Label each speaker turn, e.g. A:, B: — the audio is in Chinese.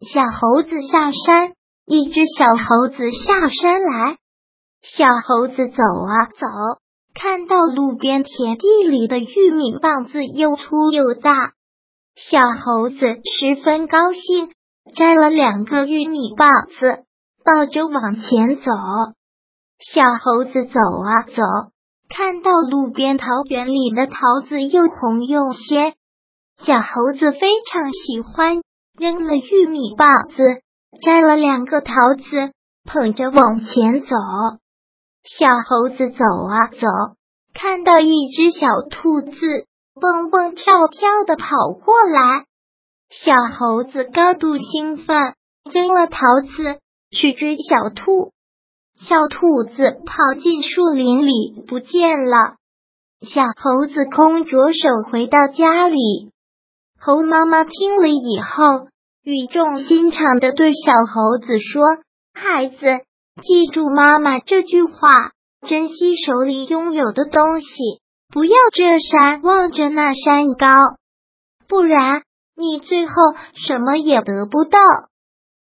A: 小猴子下山，一只小猴子下山来。小猴子走啊走，看到路边田地里的玉米棒子又粗又大，小猴子十分高兴，摘了2个玉米棒子，抱着往前走。小猴子走啊走，看到路边桃园里的桃子又红又鲜，小猴子非常喜欢，扔了玉米棒子，摘了2个桃子，捧着往前走。小猴子走啊走，看到一只小兔子蹦蹦跳跳地跑过来，小猴子高度兴奋，扔了桃子去追小兔。小兔子跑进树林里不见了，小猴子空着手回到家里。猴妈妈听了以后，语重心长地对小猴子说：孩子，记住妈妈这句话，珍惜手里拥有的东西，不要这山望着那山高，不然你最后什么也得不到。